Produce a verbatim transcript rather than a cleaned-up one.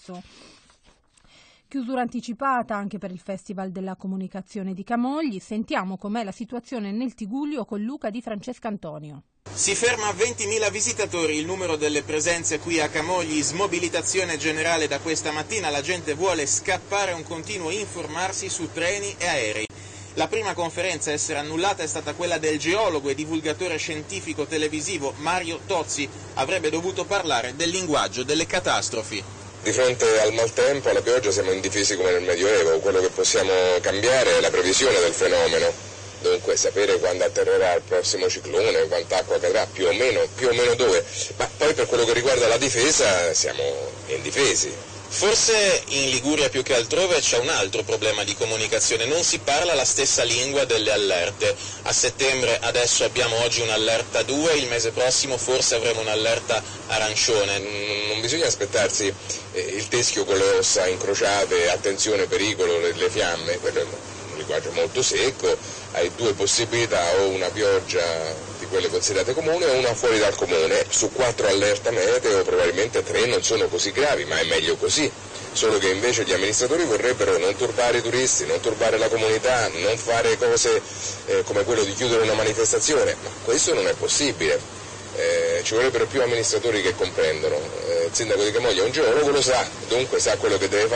scorso. Chiusura anticipata anche per il Festival della Comunicazione di Camogli. Sentiamo com'è la situazione nel Tigullio con Luca di Francesca Antonio. Si ferma a ventimila visitatori il numero delle presenze qui a Camogli, smobilitazione generale da questa mattina, la gente vuole scappare a un continuo informarsi su treni e aerei. La prima conferenza a essere annullata è stata quella del geologo e divulgatore scientifico televisivo Mario Tozzi, avrebbe dovuto parlare del linguaggio delle catastrofi. Di fronte al maltempo, alla pioggia, siamo indifesi come nel Medioevo, quello che possiamo cambiare è la previsione del fenomeno. Dunque sapere quando atterrerà il prossimo ciclone, quanta acqua cadrà, più o meno, più o meno dove, ma poi per quello che riguarda la difesa siamo indifesi. Forse in Liguria più che altrove c'è un altro problema di comunicazione, non si parla la stessa lingua delle allerte. A settembre adesso abbiamo oggi un'allerta due, il mese prossimo forse avremo un'allerta arancione. Non bisogna aspettarsi eh, il teschio con le ossa incrociate, attenzione pericolo, le, le fiamme, quello è un linguaggio molto secco, hai due possibilità, o una pioggia di quelle considerate comuni o una fuori dal comune. Su quattro allerte meteo probabilmente tre non sono così gravi, ma è meglio così, solo che invece gli amministratori vorrebbero non turbare i turisti, non turbare la comunità, non fare cose eh, come quello di chiudere una manifestazione, ma questo non è possibile. Eh, ci vorrebbero più amministratori che comprendono. Eh, il sindaco di Camogli è un geologo, lo sa, dunque sa quello che deve fare.